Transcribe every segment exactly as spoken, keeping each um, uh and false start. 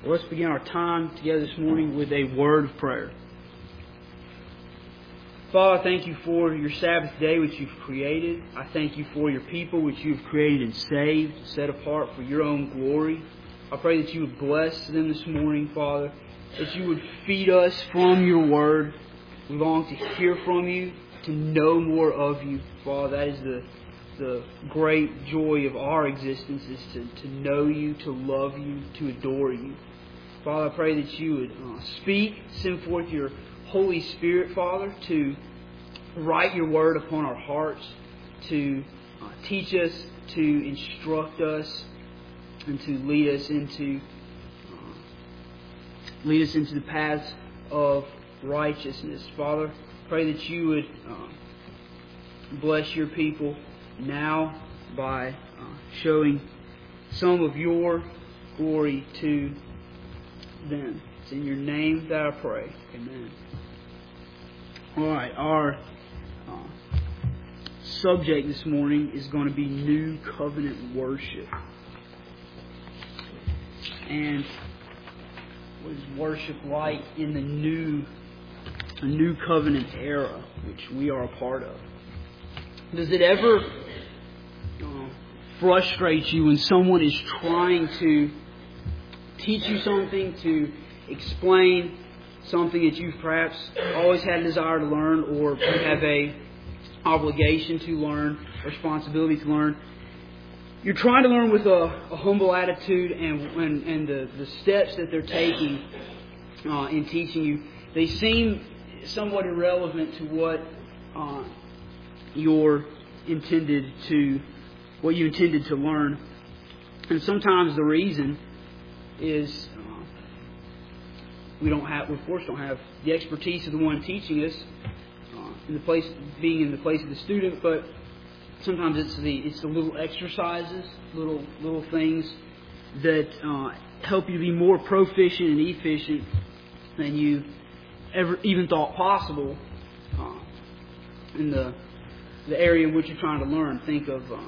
Well, let's begin our time together this morning with a word of prayer. Father, I thank you for your Sabbath day which you've created. I thank you for your people which you've created and saved, set apart for your own glory. I pray that you would bless them this morning, Father, that you would feed us from your word. We long to hear from you, to know more of you, Father. That is the the great joy of our existence, is to, to know you, to love you, to adore you. Father, I pray that you would uh, speak, send forth your Holy Spirit, Father, to write your word upon our hearts, to uh, teach us, to instruct us, and to lead us into uh, lead us into the paths of righteousness. Father, pray that you would uh, bless your people now by uh, showing some of your glory to them. It's in your name that I pray. Amen. All right, our uh, subject this morning is going to be New Covenant worship. And what is worship like in the new, the New Covenant era, which we are a part of? Does it ever uh, frustrate you when someone is trying to teach you something, to explain something that you've perhaps always had a desire to learn, or you have a obligation to learn, responsibility to learn? You're trying to learn with a, a humble attitude, and and, and the, the steps that they're taking uh, in teaching you, they seem somewhat irrelevant to what uh, you're intended to, what you intended to learn. And sometimes the reason is uh, we don't have, we of course don't have the expertise of the one teaching us, uh, in the place, being in the place of the student, but sometimes it's the it's the little exercises, little little things that uh, help you be more proficient and efficient than you ever even thought possible uh, in the the area in which you're trying to learn. Think of uh,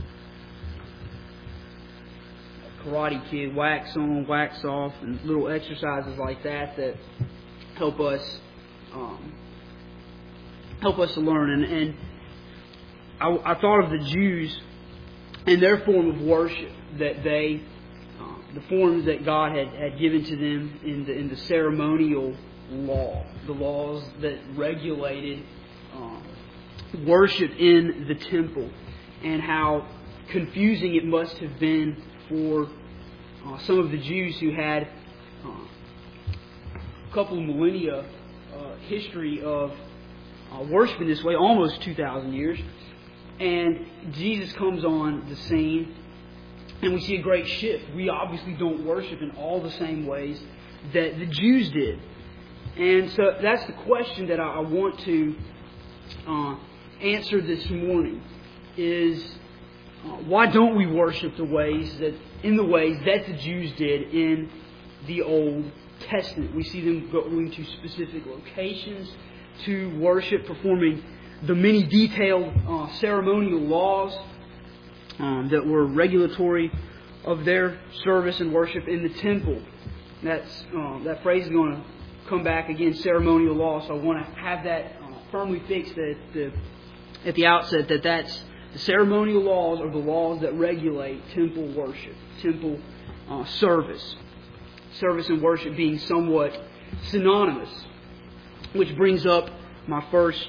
Karate Kid, wax on, wax off, and little exercises like that that help us um, help us to learn. And, and I, I thought of the Jews and their form of worship, that they, uh, the forms that God had, had given to them in the in the ceremonial law, the laws that regulated um, worship in the temple, and how confusing it must have been for uh, some of the Jews who had uh, a couple of millennia uh, history of uh, worship in this way, almost two thousand years. And Jesus comes on the scene, and we see a great shift. We obviously don't worship in all the same ways that the Jews did. And so that's the question that I want to uh, answer this morning, is uh, why don't we worship the ways that in the ways that the Jews did in the Old Testament? We see them going to specific locations to worship, performing the many detailed uh, ceremonial laws um, that were regulatory of their service and worship in the temple. That's uh, that phrase is going to come back again, ceremonial law. So I want to have that uh, firmly fixed at the at the outset, that that's the ceremonial laws are the laws that regulate temple worship, temple uh, service, service and worship being somewhat synonymous. Which brings up my first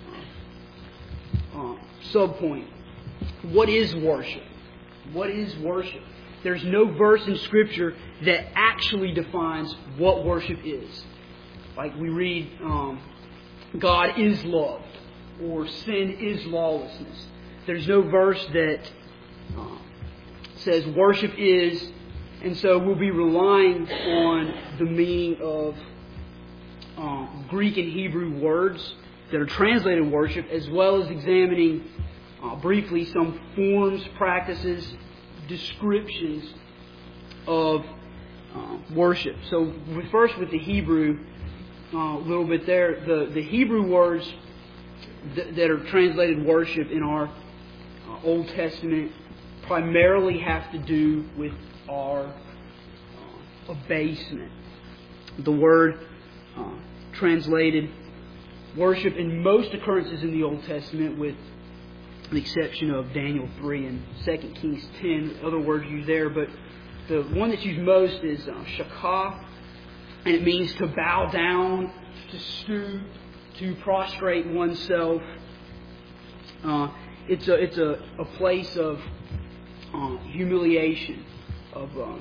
Uh, sub-point. What is worship? What is worship? There's no verse in Scripture that actually defines what worship is. Like we read, um, God is love, or sin is lawlessness. There's no verse that uh, says worship is, and so we'll be relying on the meaning of uh, Greek and Hebrew words that are translated worship, as well as examining uh, briefly some forms, practices, descriptions of uh, worship. So first with the Hebrew, uh, a little bit there, the, the Hebrew words th- that are translated worship in our uh, Old Testament primarily have to do with our uh, abasement. The word uh, translated worship in most occurrences in the Old Testament, with the exception of Daniel three and Second Kings ten, other words used there, but the one that's used most is uh, shakah, and it means to bow down, to stoop, to prostrate oneself. Uh, it's a it's a, a place of uh, humiliation, of uh,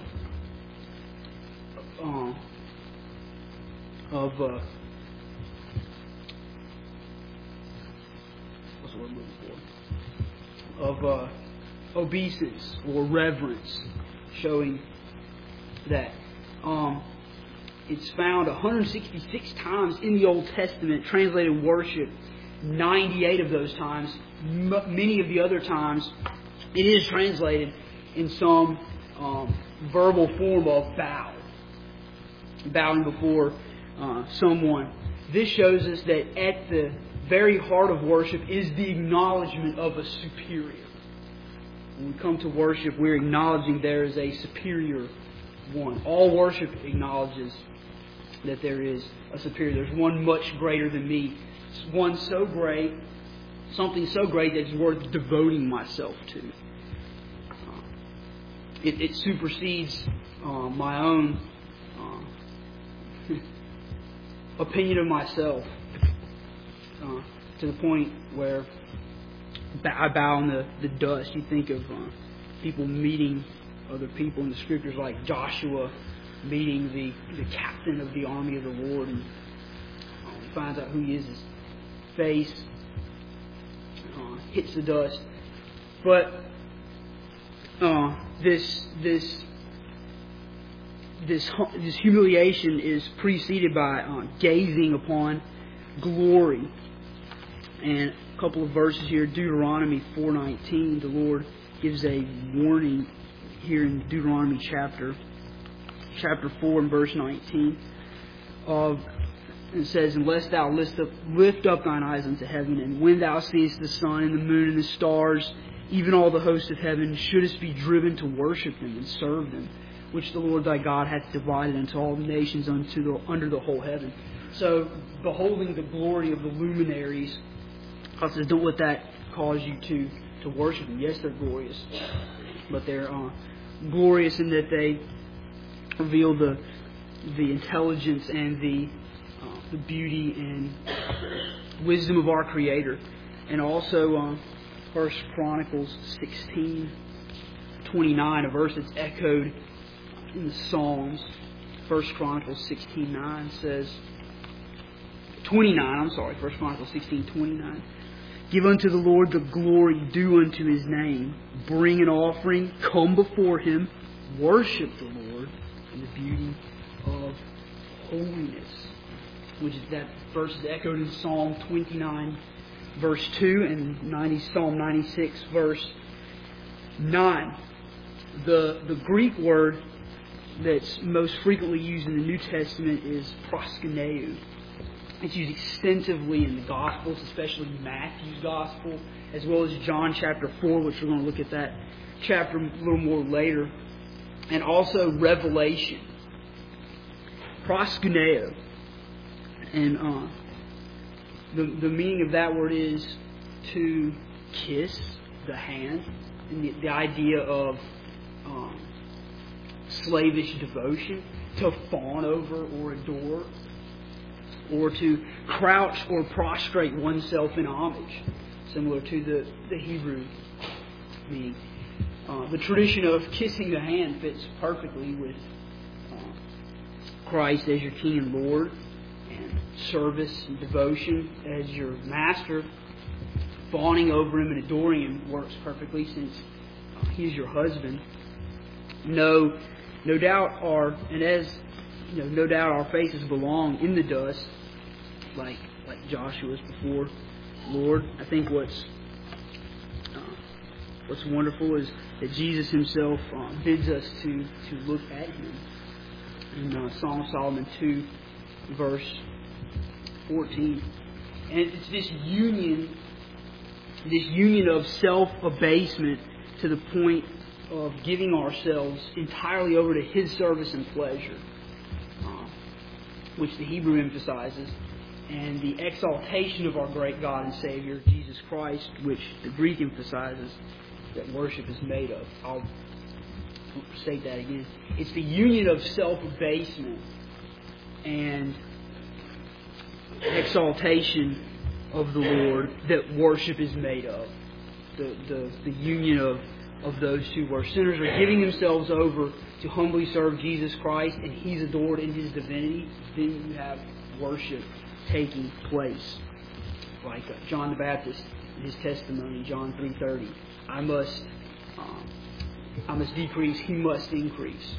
uh, of uh, what's the word I'm looking for? Of uh, obeisance or reverence, showing that um, it's found one hundred sixty-six times in the Old Testament, translated worship. ninety-eight of those times, m- many of the other times, it is translated in some um, verbal form of bow, bowing before uh, someone. This shows us that at the very heart of worship is the acknowledgement of a superior. When we come to worship, we're acknowledging there is a superior one. All worship acknowledges that there is a superior. There's one much greater than me. It's one so great, something so great that it's worth devoting myself to. Uh, it, it supersedes uh, my own uh, opinion of myself, uh, to the point where I bow in the, the dust. You think of uh, people meeting other people in the Scriptures, like Joshua meeting the, the captain of the army of the Lord, and uh, he finds out who he is. His face uh, hits the dust. But uh, this this this this humiliation is preceded by uh, gazing upon glory. And a couple of verses here, Deuteronomy four nineteen, the Lord gives a warning here in Deuteronomy chapter chapter four and verse nineteen. Of it says, "Unless thou lift up, lift up thine eyes unto heaven, and when thou seest the sun and the moon and the stars, even all the hosts of heaven, shouldest be driven to worship them and serve them, which the Lord thy God hath divided unto all the nations unto the, under the whole heaven." So, beholding the glory of the luminaries, God says, don't let that cause you to, to worship them. Yes, they're glorious, but they're uh, glorious in that they reveal the the intelligence and the uh, the beauty and wisdom of our Creator. And also, uh, First Chronicles sixteen twenty-nine, a verse that's echoed in the Psalms. First Chronicles sixteen nine says, twenty-nine. I'm sorry. First Chronicles sixteen twenty-nine. "Give unto the Lord the glory due unto His name. Bring an offering. Come before Him. Worship the Lord in the beauty of holiness." Which is that verse is echoed in Psalm twenty-nine, verse two, and ninety Psalm ninety-six, verse nine. The the Greek word that's most frequently used in the New Testament is proskuneo. It's used extensively in the Gospels, especially Matthew's Gospel, as well as John chapter four, which we're going to look at that chapter a little more later, and also Revelation. Proskuneo. And uh, the, the meaning of that word is to kiss the hand, and the, the idea of um, slavish devotion, to fawn over or adore, or to crouch or prostrate oneself in homage, similar to the, the Hebrew meaning. Uh, the tradition of kissing the hand fits perfectly with uh, Christ as your King and Lord, and service and devotion as your Master. Fawning over Him and adoring Him works perfectly, since uh, He is your husband. No, no doubt our and as you know, no doubt our faces belong in the dust, like like Joshua's before Lord. I think what's uh, what's wonderful is that Jesus Himself uh, bids us to to look at Him. In uh, Psalm of Solomon two, verse fourteen, and it's this union, this union of self-abasement to the point of giving ourselves entirely over to His service and pleasure, uh, which the Hebrew emphasizes, and the exaltation of our great God and Savior, Jesus Christ, which the Greek emphasizes that worship is made of. I'll state that again. It's the union of self-abasement and exaltation of the Lord that worship is made of. The, the, the union of, of those two, where sinners are giving themselves over to humbly serve Jesus Christ and He's adored in His divinity. Then you have worship taking place. Like uh, John the Baptist in his testimony, John three thirty. I must, um, I must decrease, He must increase.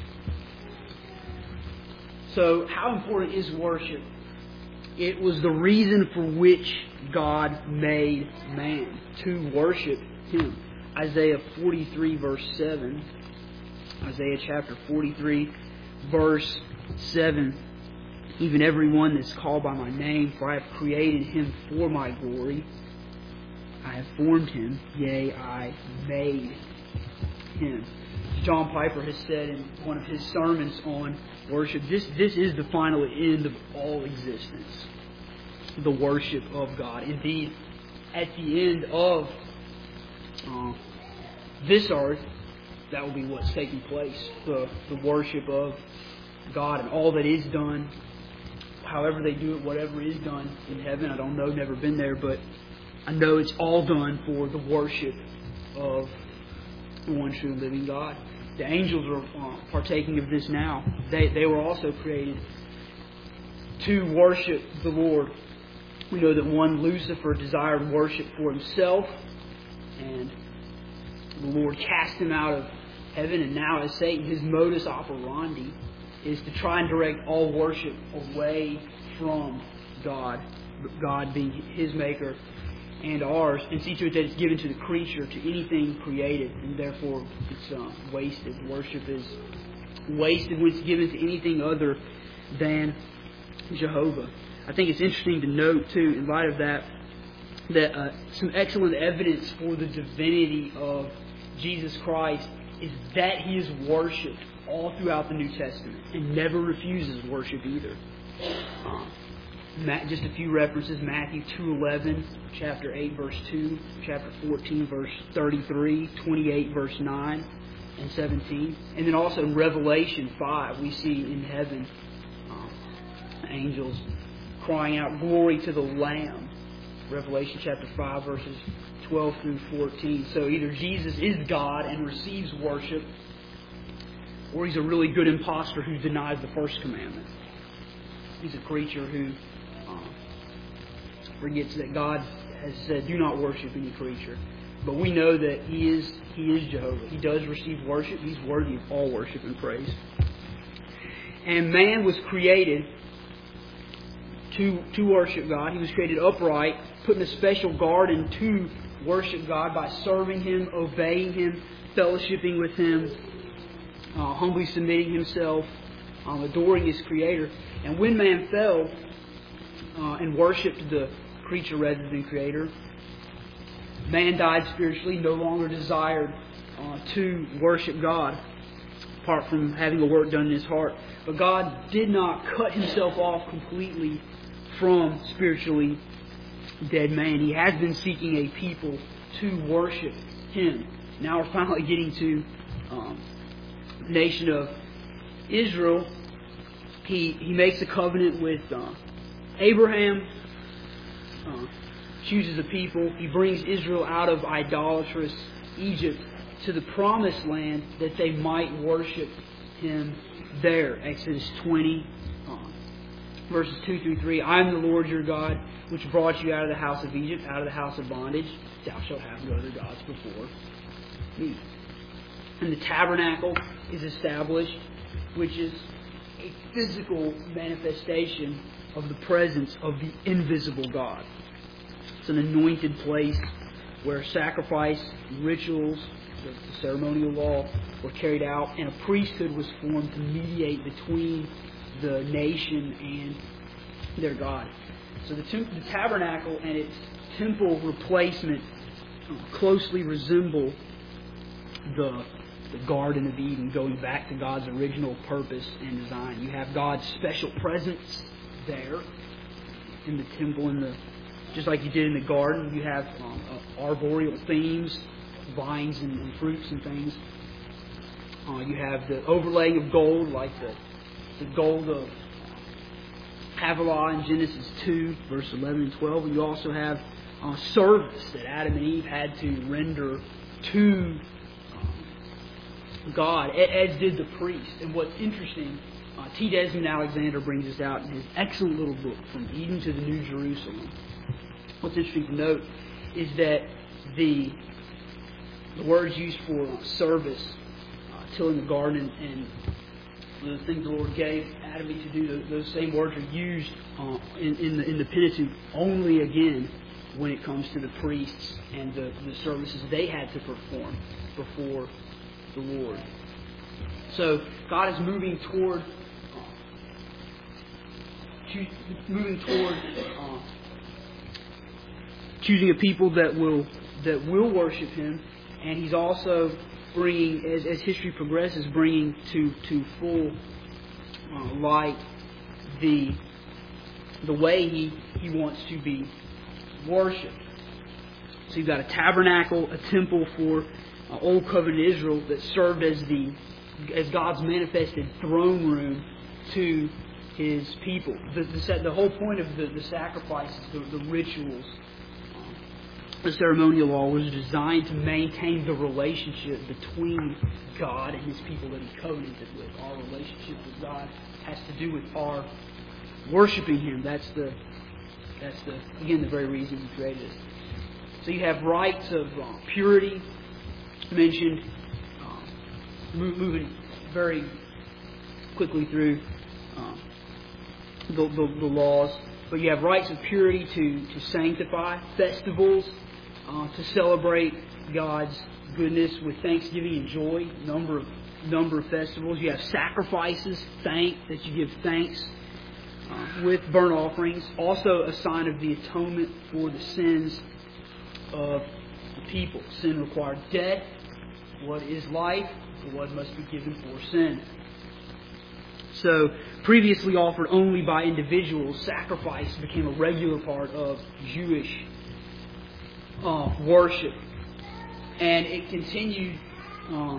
So how important is worship? It was the reason for which God made man, to worship Him. Isaiah forty-three verse seven. Isaiah chapter forty-three verse seven. Even every one that's called by my name, for I have created him for my glory. I have formed him, yea, I made him. John Piper has said in one of his sermons on worship, this, this is the final end of all existence. The worship of God. Indeed, at the end of uh, this earth, that will be what's taking place. The, the worship of God and all that is done, however they do it, whatever is done in heaven. I don't know, never been there, but I know it's all done for the worship of the one true living God. The angels are uh, partaking of this now. They, they were also created to worship the Lord. We know that one, Lucifer, desired worship for himself, and the Lord cast him out of heaven. And now, as Satan, his modus operandi is to try and direct all worship away from God, God being His maker and ours, and see to it that it's given to the creature, to anything created, and therefore it's uh, wasted. Worship is wasted when it's given to anything other than Jehovah. I think it's interesting to note, too, in light of that, that uh, some excellent evidence for the divinity of Jesus Christ is that He is worshipped all throughout the New Testament and never refuses worship either. Um, just a few references: Matthew two eleven, chapter eight verse two, chapter fourteen verse thirty-three, twenty-eight verse nine and seventeen, and then also in Revelation five we see in heaven um, angels crying out, "Glory to the Lamb." Revelation chapter five verses twelve through fourteen. So either Jesus is God and receives worship, or He's a really good imposter who denies the first commandment. He's a creature who um, forgets that God has said, "Do not worship any creature." But we know that He is He is Jehovah. He does receive worship. He's worthy of all worship and praise. And man was created to to worship God. He was created upright, put in a special garden to worship God by serving Him, obeying Him, fellowshipping with Him, uh, humbly submitting himself, um, adoring his Creator. And when man fell uh, and worshipped the creature rather than Creator, man died spiritually, no longer desired uh, to worship God, apart from having a work done in his heart. But God did not cut Himself off completely from spiritually dead man. He has been seeking a people to worship Him. Now we're finally getting to um, the nation of Israel. He he makes a covenant with uh, Abraham, uh, chooses a people. He brings Israel out of idolatrous Egypt to the promised land that they might worship Him there. Exodus twenty, uh, verses two through three. I am the Lord your God, which brought you out of the house of Egypt, out of the house of bondage. Thou shalt have no other gods before me. And the tabernacle is established, which is a physical manifestation of the presence of the invisible God. It's an anointed place where sacrifice, rituals, the ceremonial law were carried out, and a priesthood was formed to mediate between the nation and their God. So the, temp- the tabernacle and its temple replacement closely resemble the the Garden of Eden, going back to God's original purpose and design. You have God's special presence there in the temple, in the just like you did in the garden. You have um, uh, arboreal themes, vines and, and fruits and things. Uh, you have the overlaying of gold, like the, the gold of Havilah in Genesis two, verse eleven and twelve. And you also have uh, service that Adam and Eve had to render to um, God, as did the priest. And what's interesting, uh, T. Desmond Alexander brings this out in his excellent little book, From Eden to the New Jerusalem. What's interesting to note is that the the words used for uh, service, uh, tilling the garden, and, and the things the Lord gave Adam and Eve to do, those, those same words are used uh, in, in, the, in the Pentateuch only again when it comes to the priests and the, the services they had to perform before the Lord. So God is moving toward uh, choo- moving toward uh, choosing a people that will that will worship Him, and He's also bringing, as, as history progresses, bringing to to full uh, light the the way He He wants to be worshipped. So you've got a tabernacle, a temple for uh, Old Covenant Israel that served as the as God's manifested throne room to His people. The, the, the whole point of the, the sacrifices, the, the rituals, the ceremonial law was designed to maintain the relationship between God and His people that He covenanted with. Our relationship with God has to do with our worshiping Him. That's the that's the again the very reason He created us. So you have rites of uh, purity mentioned, um, moving very quickly through um, the, the, the laws. But you have rites of purity to, to sanctify, festivals uh, to celebrate God's goodness with thanksgiving and joy. Number of number of festivals. You have sacrifices, thank that you give thanks uh, with burnt offerings. Also a sign of the atonement for the sins of the people. Sin required death. What is life? What must be given for sin. So, previously offered only by individuals, sacrifice became a regular part of Jewish uh, worship. And it continued uh,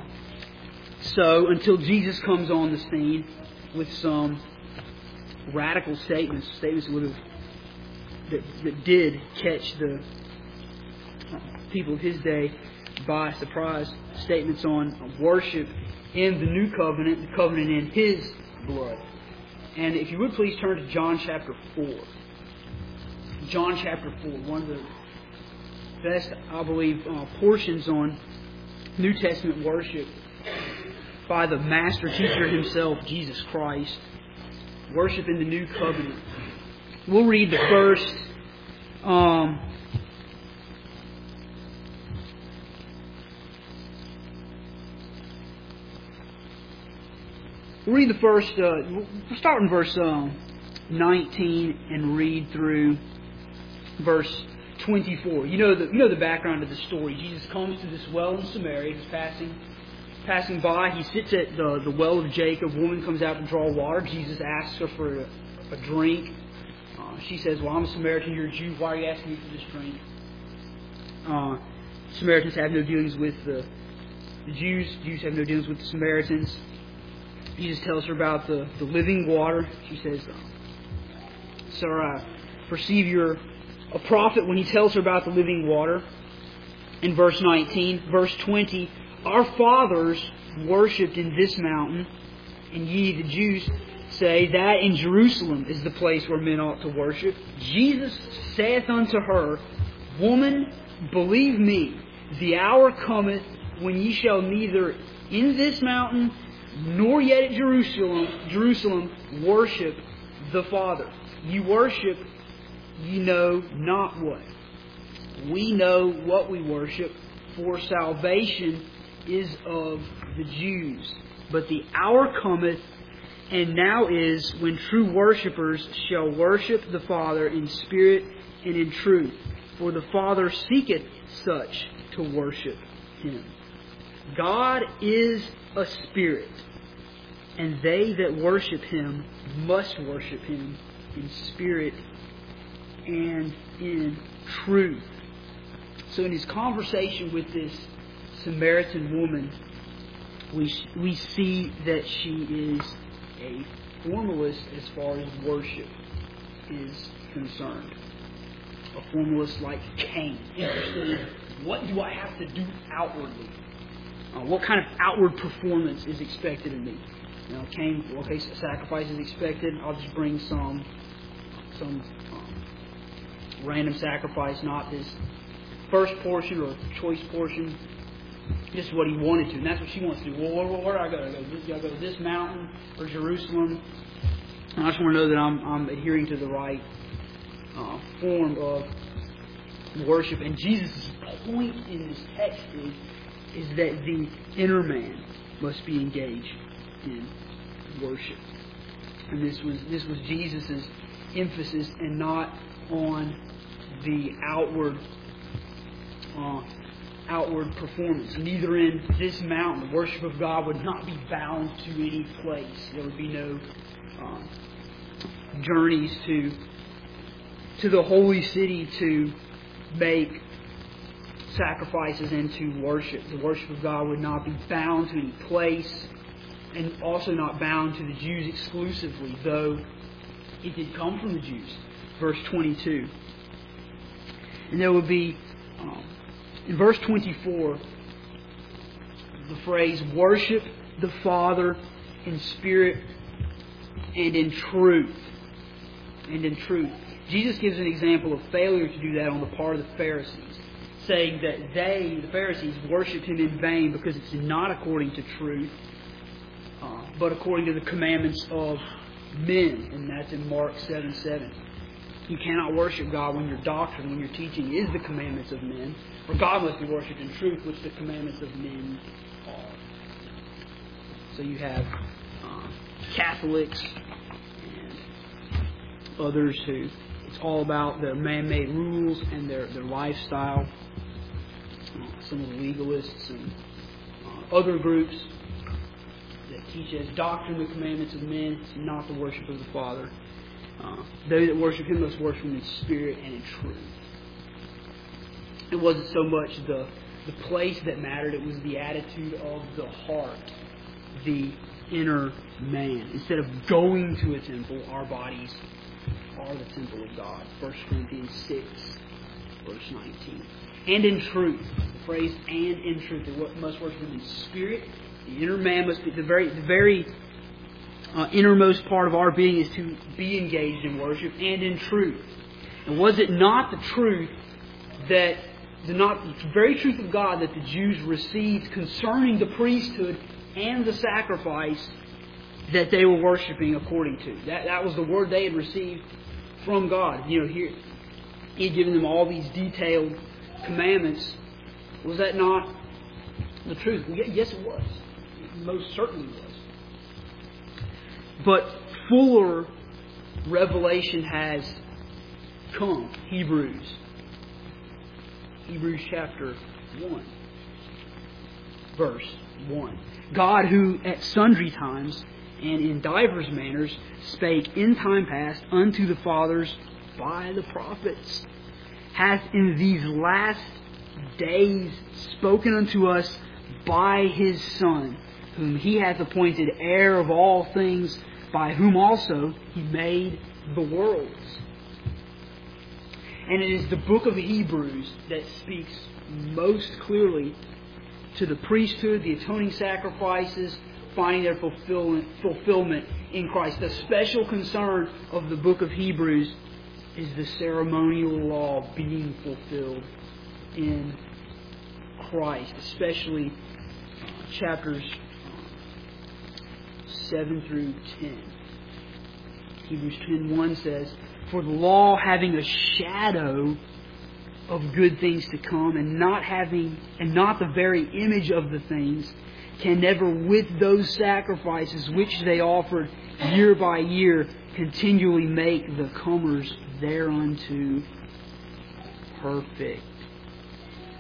so until Jesus comes on the scene with some radical statements, statements that, would have, that, that did catch the uh, people of His day by surprise, statements on worship in the new covenant, the covenant in His blood. And if you would please turn to John chapter four. John chapter four, one of the best, I believe, uh, portions on New Testament worship by the master teacher himself, Jesus Christ. Worship in the new covenant. We'll read the first um, We'll read the first, uh, we'll start in verse uh, nineteen and read through verse twenty-four. You know the you know the background of the story. Jesus comes to this well in Samaria. He's passing passing by. He sits at the, the well of Jacob. A woman comes out to draw water. Jesus asks her for a, a drink. Uh, she says, "Well, I'm a Samaritan. You're a Jew. Why are you asking me for this drink?" Uh, Samaritans have no dealings with the, the Jews. Jews have no dealings with the Samaritans. Jesus tells her about the, the living water. She says, "Sir, I perceive you're a prophet," when he tells her about the living water. In verse nineteen, verse twenty, "Our fathers worshipped in this mountain, and ye, the Jews, say that in Jerusalem is the place where men ought to worship. Jesus saith unto her, Woman, believe me, the hour cometh when ye shall neither in this mountain nor yet at Jerusalem, Jerusalem worship the Father. Ye worship, ye know not what. We know what we worship, for salvation is of the Jews. But the hour cometh, and now is, when true worshippers shall worship the Father in spirit and in truth. For the Father seeketh such to worship Him." God is a spirit, and they that worship Him must worship Him in spirit and in truth. So in his conversation with this Samaritan woman, we we see that she is a formalist as far as worship is concerned. A formalist like Cain, interested in what do I have to do outwardly? Uh, what kind of outward performance is expected of me? You know, Cain, okay, so sacrifice is expected. I'll just bring some some um, random sacrifice, not this first portion or choice portion. This is what he wanted to, and that's what she wants to do. Well, where, where do I go? Do I go to this mountain or Jerusalem? And I just want to know that I'm, I'm adhering to the right uh, form of worship. And Jesus' point in this text is, is that the inner man must be engaged in worship. And this was this was Jesus' emphasis, and not on the outward uh, outward performance. Neither in this mountain, the worship of God would not be bound to any place. There would be no um, journeys to to the holy city to make sacrifices and to worship. The worship of God would not be bound to any place, and also not bound to the Jews exclusively, though it did come from the Jews. Verse twenty-two. And there would be, um, in verse twenty-four, the phrase, worship the Father in spirit and in truth. And in truth. Jesus gives an example of failure to do that on the part of the Pharisees, saying that they, the Pharisees, worshipped Him in vain because it's not according to truth, uh, but according to the commandments of men. And that's in Mark seven seven. You cannot worship God when your doctrine, when your teaching is the commandments of men. For God must be worshipped in truth, which the commandments of men are. So you have uh, Catholics and others who it's all about their man-made rules and their, their lifestyle. Uh, some of the legalists and uh, other groups that teach as doctrine the commandments of men, it's not the worship of the Father. Uh, they that worship Him must worship Him in spirit and in truth. It wasn't so much the the place that mattered, it was the attitude of the heart, the inner man. Instead of going to a temple, our bodies are the temple of God. First Corinthians six, verse nineteen. And in truth. The phrase and in truth. They must worship Him in spirit. The inner man must be the very the very Uh, innermost part of our being is to be engaged in worship and in truth. And was it not the truth that the not the very truth of God that the Jews received concerning the priesthood and the sacrifice that they were worshiping according to? That that was the word they had received from God. You know, here He had given them all these detailed commandments. Was that not the truth? Yes, it was. It most certainly was. But fuller revelation has come. Hebrews. Hebrews chapter one. Verse one. God, who at sundry times and in divers manners spake in time past unto the fathers by the prophets, hath in these last days spoken unto us by His Son, whom He hath appointed heir of all things, by whom also He made the worlds. And it is the book of Hebrews that speaks most clearly to the priesthood, the atoning sacrifices, finding their fulfillment, fulfillment in Christ. The special concern of the book of Hebrews is the ceremonial law being fulfilled in Christ, especially uh, chapters seven through ten. Hebrews ten one says, for the law having a shadow of good things to come, and not having and not the very image of the things, can never with those sacrifices which they offered year by year continually make the comers thereunto perfect.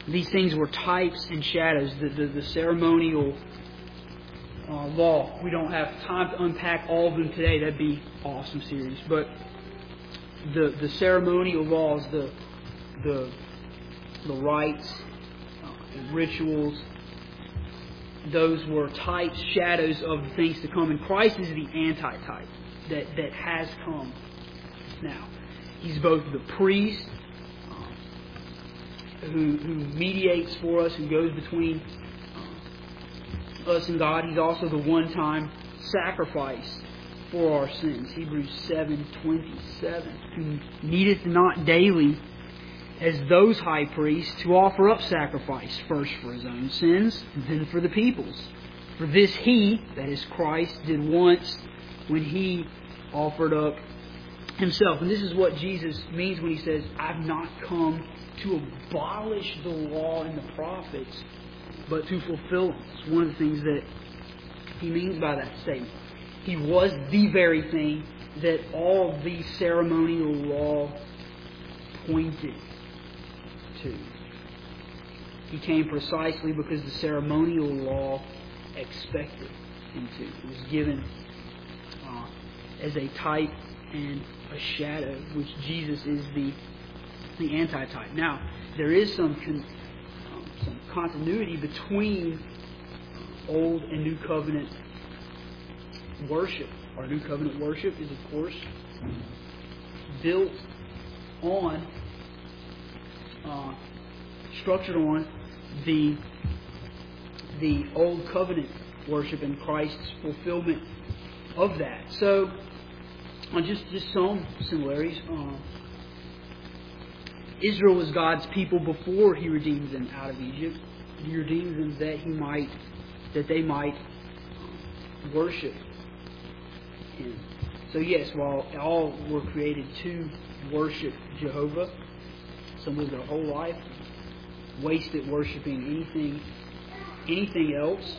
These things were types and shadows. The, the, the ceremonial uh, law. We don't have time to unpack all of them today. That'd be awesome series. But the the ceremonial laws, the the the rites, uh, and rituals, those were types, shadows of the things to come. And Christ is the antitype that, that has come now. He's both the priest um, who, who mediates for us, who goes between uh, us and God. He's also the one-time sacrifice for our sins. Hebrews seven twenty-seven. Who needeth not daily, as those high priests, to offer up sacrifice, first for his own sins, then for the people's. For this he, that is Christ, did once when he offered up himself. And this is what Jesus means when he says, I've not come to abolish the law and the prophets, but to fulfill them. It's one of the things that he means by that statement. He was the very thing that all the ceremonial law pointed to. He came precisely because the ceremonial law expected him to. It was given uh, as a type and a shadow, which Jesus is the the antitype. Now, there is some con, um, some continuity between Old and New Covenant worship. Our New Covenant worship is, of course, built on, uh, structured on the the Old Covenant worship and Christ's fulfillment of that. So, uh, just just some similarities. Uh, Israel was God's people before He redeemed them out of Egypt. He redeemed them that He might, that they might worship Him. So yes, while all were created to worship Jehovah, some lived their whole life wasted worshiping anything, anything else,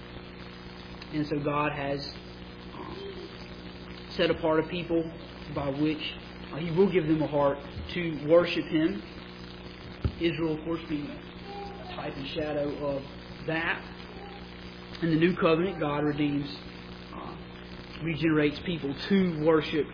and so God has um, set apart a people by which uh, He will give them a heart to worship Him. Israel, of course, being a type and shadow of that. In the New Covenant, God redeems, uh, regenerates people to worship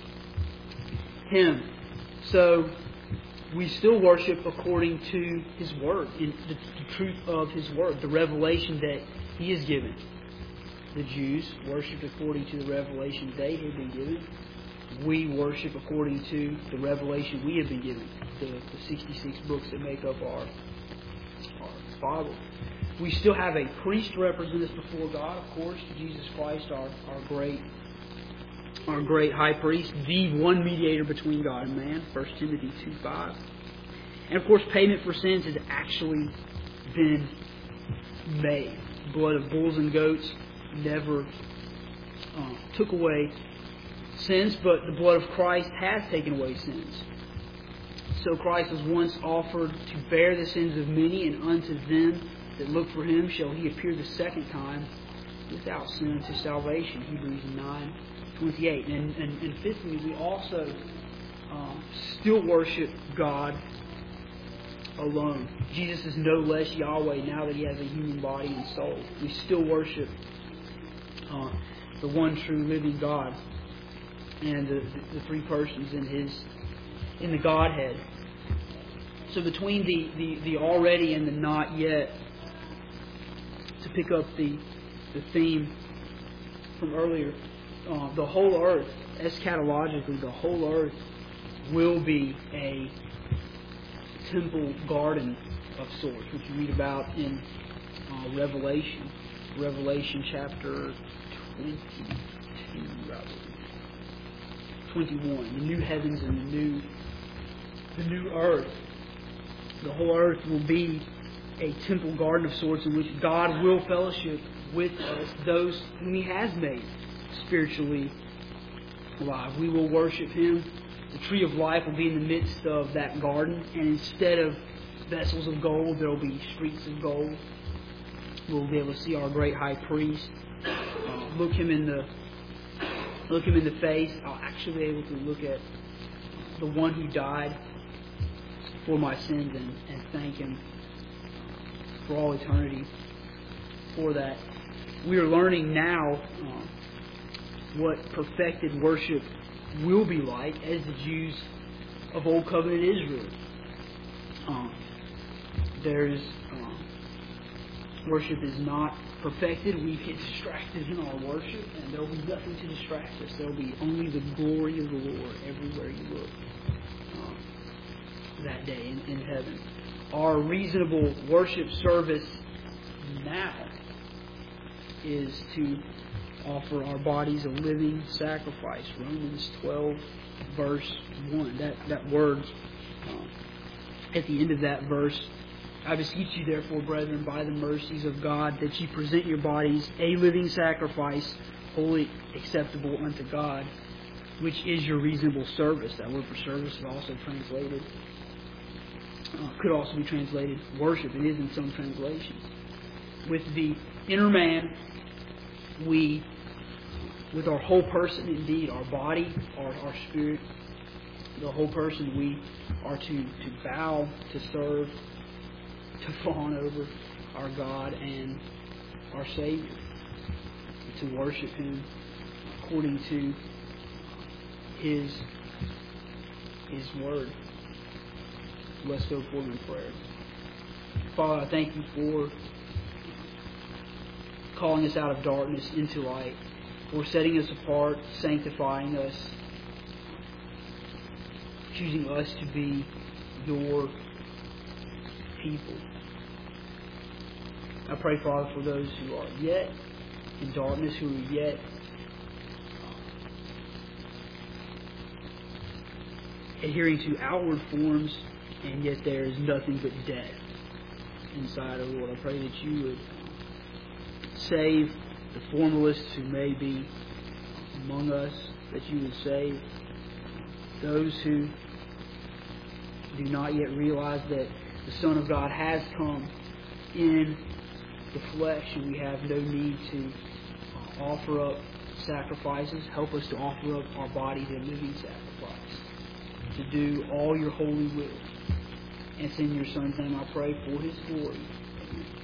Him. So we still worship according to His Word, in the, the truth of His Word, the revelation that He has given. The Jews worshipped according to the revelation they had been given. We worship according to the revelation we have been given, the, the sixty-six books that make up our, our Bible. We still have a priest to represent us before God, of course, Jesus Christ, our, our great our great high priest, the one mediator between God and man, First Timothy two five. And of course, payment for sins has actually been made. Blood of bulls and goats never uh, took away sins, but the blood of Christ has taken away sins. So Christ was once offered to bear the sins of many, and unto them that look for Him shall He appear the second time without sin unto salvation. Hebrews nine twenty-eight. And, and, and fifthly, we also uh, still worship God alone. Jesus is no less Yahweh now that He has a human body and soul. We still worship uh, the one true living God and the, the, the three persons in His in the Godhead. So between the, the, the already and the not yet, to pick up the the theme from earlier, uh, the whole earth, eschatologically, the whole earth will be a temple garden of sorts, which you read about in uh, Revelation, Revelation chapter twenty-two, rather, twenty-one. The new heavens and the new, the new earth. The whole earth will be a temple garden of sorts in which God will fellowship with us, those whom He has made spiritually alive. We will worship Him. The tree of life will be in the midst of that garden, and instead of vessels of gold, there will be streets of gold. We'll be able to see our great high priest, uh, look him in the look him in the face. I'll actually be able to look at the one who died for my sins and, and thank Him for all eternity for that. We are learning now um, what perfected worship will be like as the Jews of Old Covenant Israel. Um, there's um, worship is not perfected. We get distracted in our worship, and there will be nothing to distract us. There will be only the glory of the Lord everywhere you look um, that day in, in heaven. Our reasonable worship service now is to offer our bodies a living sacrifice. Romans twelve, verse one. That, that word um, at the end of that verse, I beseech you, therefore, brethren, by the mercies of God, that ye present your bodies a living sacrifice, wholly acceptable unto God, which is your reasonable service. That word for service is also translated, uh, could also be translated worship. It is in some translations. With the inner man, we, with our whole person, indeed, our body, our, our spirit, the whole person, we are to, to bow, to serve, to fawn over our God and our Savior, to worship Him according to His His Word. Let's go forward in prayer. Father, I thank you for calling us out of darkness into light, for setting us apart, sanctifying us, choosing us to be your people. I pray, Father, for those who are yet in darkness, who are yet adhering to outward forms, and yet there is nothing but death inside, O Lord. I pray that you would save the formalists who may be among us, that you would save those who do not yet realize that the Son of God has come in the flesh, and we have no need to offer up sacrifices. Help us to offer up our body to a living sacrifice, to do all your holy will. And it's in your Son's name I pray, for His glory. Amen.